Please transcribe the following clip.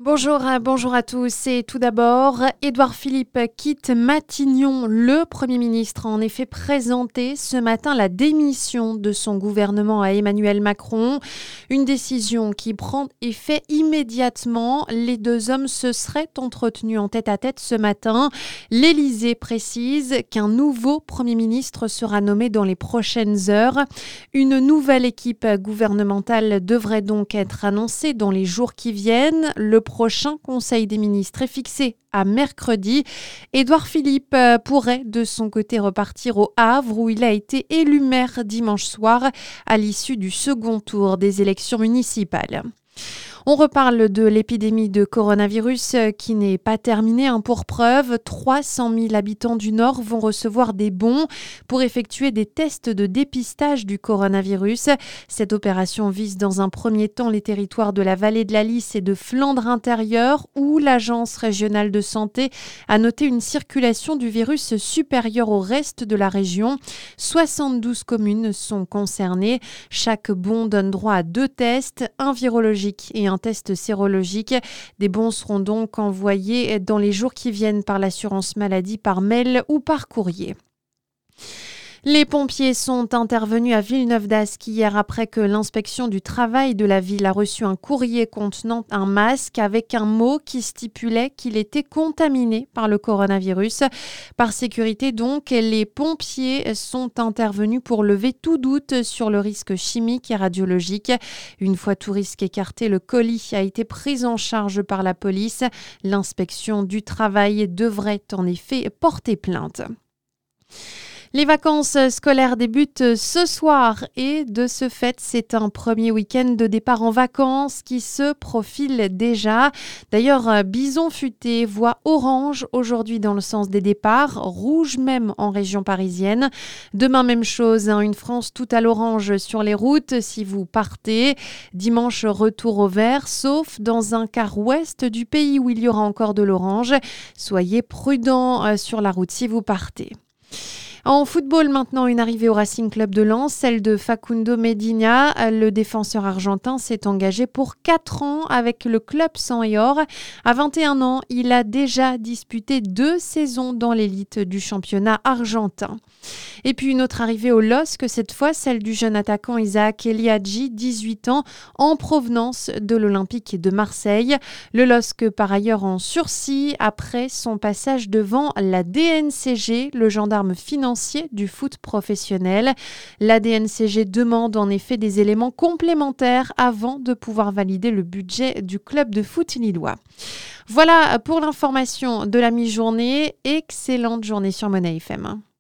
Bonjour à tous. Et tout d'abord, Édouard Philippe quitte Matignon. Le Premier ministre a en effet présenté ce matin la démission de son gouvernement à Emmanuel Macron. Une décision qui prend effet immédiatement. Les deux hommes se seraient entretenus en tête-à-tête ce matin. L'Élysée précise qu'un nouveau Premier ministre sera nommé dans les prochaines heures. Une nouvelle équipe gouvernementale devrait donc être annoncée dans les jours qui viennent. Le prochain Conseil des ministres est fixé à mercredi. Édouard Philippe pourrait de son côté repartir au Havre où il a été élu maire dimanche soir à l'issue du second tour des élections municipales. On reparle de l'épidémie de coronavirus qui n'est pas terminée. Pour preuve, 300 000 habitants du Nord vont recevoir des bons pour effectuer des tests de dépistage du coronavirus. Cette opération vise dans un premier temps les territoires de la vallée de la Lys et de Flandre intérieure où l'Agence régionale de santé a noté une circulation du virus supérieure au reste de la région. 72 communes sont concernées. Chaque bon donne droit à 2 tests, un virologique et un test sérologique. Des bons seront donc envoyés dans les jours qui viennent par l'assurance maladie, par mail ou par courrier. Les pompiers sont intervenus à Villeneuve-d'Ascq hier après que l'inspection du travail de la ville a reçu un courrier contenant un masque avec un mot qui stipulait qu'il était contaminé par le coronavirus. Par sécurité donc, les pompiers sont intervenus pour lever tout doute sur le risque chimique et radiologique. Une fois tout risque écarté, le colis a été pris en charge par la police. L'inspection du travail devrait en effet porter plainte. Les vacances scolaires débutent ce soir et de ce fait, c'est un premier week-end de départ en vacances qui se profile déjà. D'ailleurs, Bison Futé voit orange aujourd'hui dans le sens des départs, rouge même en région parisienne. Demain, même chose, une France tout à l'orange sur les routes si vous partez. Dimanche, retour au vert, sauf dans un quart ouest du pays où il y aura encore de l'orange. Soyez prudents sur la route si vous partez. En football maintenant, une arrivée au Racing Club de Lens, celle de Facundo Medina. Le défenseur argentin s'est engagé pour 4 ans avec le club sang et or. À 21 ans, il a déjà disputé 2 saisons dans l'élite du championnat argentin. Et puis une autre arrivée au LOSC, cette fois celle du jeune attaquant Isaac Eliadji, 18 ans, en provenance de l'Olympique de Marseille. Le LOSC par ailleurs en sursis après son passage devant la DNCG, le gendarme financier du foot professionnel. La DNCG demande en effet des éléments complémentaires avant de pouvoir valider le budget du club de foot lillois. Voilà pour l'information de la mi-journée. Excellente journée sur Monnaie FM.